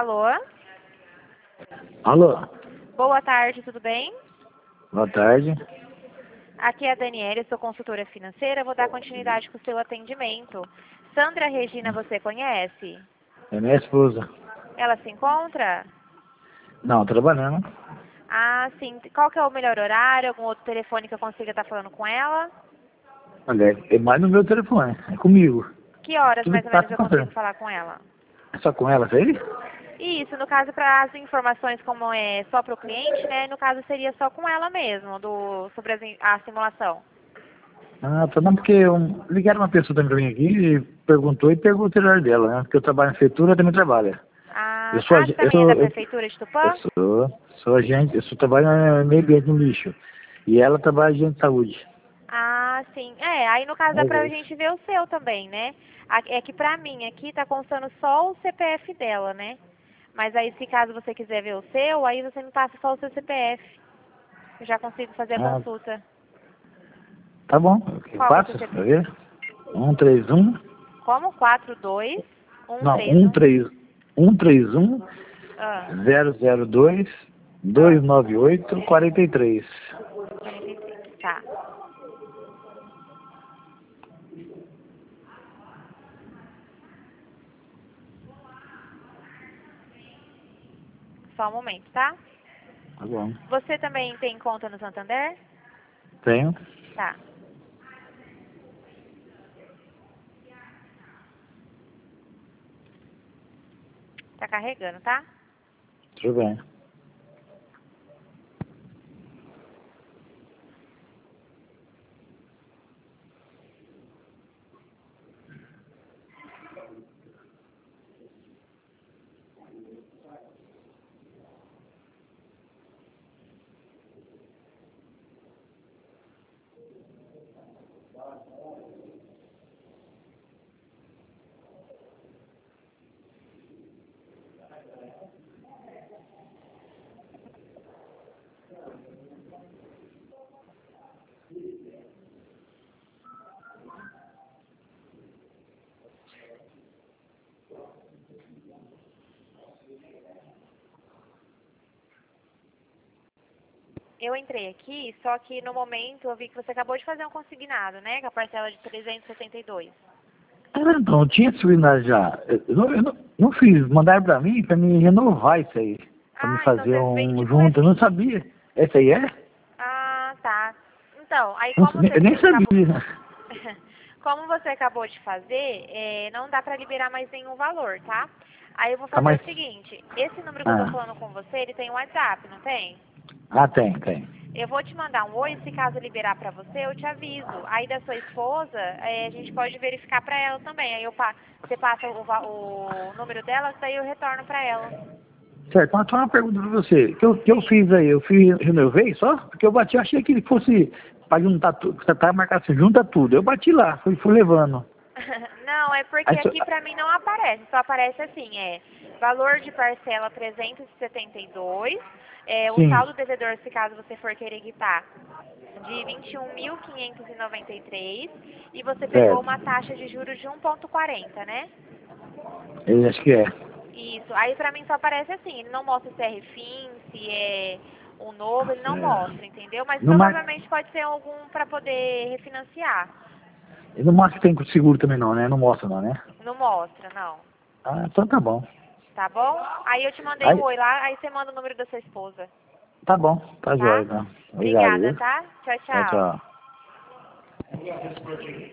Alô? Alô? Boa tarde, tudo bem? Boa tarde. Aqui é a Daniela, sou consultora financeira, vou dar continuidade com o seu atendimento. Sandra Regina, você conhece? É minha esposa. Ela se encontra? Não, trabalhando. Ah, sim. Qual que é o melhor horário? Algum outro telefone que eu consiga estar falando com ela? Olha, é mais no meu telefone, é comigo. Que horas Tudo mais que ou menos passa eu com consigo você. falar com ela? É só com ela, aí? Isso, no caso, para as informações como é só para o cliente, né? No caso, seria só com ela mesmo, sobre a simulação. Ah, tá não, porque ligaram uma pessoa também pra mim aqui e perguntou e pegou o celular dela, né? Porque eu trabalho na prefeitura, ela também trabalha. Ah, você também é da Prefeitura de Tupã? Sou agente, trabalho no meio ambiente no lixo. E ela trabalha agente de saúde. Ah, sim. Aí no caso dá Mas pra é isso. gente ver o seu também, né? É que pra mim aqui tá constando só o CPF dela, né? Mas aí se caso você quiser ver o seu, aí você me passa só o seu CPF. Eu já consigo fazer a Ah, consulta. tá bom. Eu Qual que é o seu passo, CPF? tá vendo? 131. Como? 42 Não, 131. 131 Ah, 002 ah, 298 43. 43. Tá. Só um momento, tá? Tá bom. Você também tem conta no Santander? Tenho? Tá. Tá carregando, tá? Tudo bem. Eu entrei aqui, só que no momento eu vi que você acabou de fazer um consignado, né? Com a parcela de 372. Ah, então, eu tinha subido já. Eu não fiz. Mandaram pra mim renovar isso aí. Pra me Ah, então fazer você vem um tipo junto. Eu não assim. sabia. Essa aí é? Ah, tá. Então, aí Eu, como você eu nem acabou, sabia. como você acabou de fazer, não dá pra liberar mais nenhum valor, tá? Aí eu vou Tá fazer mais. o seguinte, esse número que eu tô Ah, falando com você, ele tem um WhatsApp, não tem? tem. Eu vou te mandar um oi, se caso liberar pra você, eu te aviso. Aí da sua esposa, a gente pode verificar pra ela também. Aí você passa o número dela, daí eu retorno pra ela. Certo, mas só uma pergunta pra você. Que eu Sim. fiz aí? Renovei só? Porque eu bati, achei que ele fosse pra juntar tudo. Você tá marcado assim, junta tudo. Eu bati lá, fui levando. Não, é porque Aí, aqui pra mim não aparece, só aparece assim, valor de parcela 372, o sim, saldo devedor, se caso você for querer quitar, de 21.593 e você pegou certo. uma taxa de juros de 1,40, né? Eu acho que é. Isso, aí pra mim só aparece assim, ele não mostra se é refim, se é um novo, ele não É. mostra, entendeu? Mas No mar... provavelmente pode ser algum pra poder refinanciar. E no mostra que tem com seguro também não, né? Não mostra não, né? Não mostra, não. Ah, então tá bom. Tá bom? Aí eu te mandei o Aí, oi lá, aí você manda o número da sua esposa, tá bom, tá jóia, tá? então. Obrigado, Obrigada, viu? tá? Tchau, Tchau, tchau. tchau.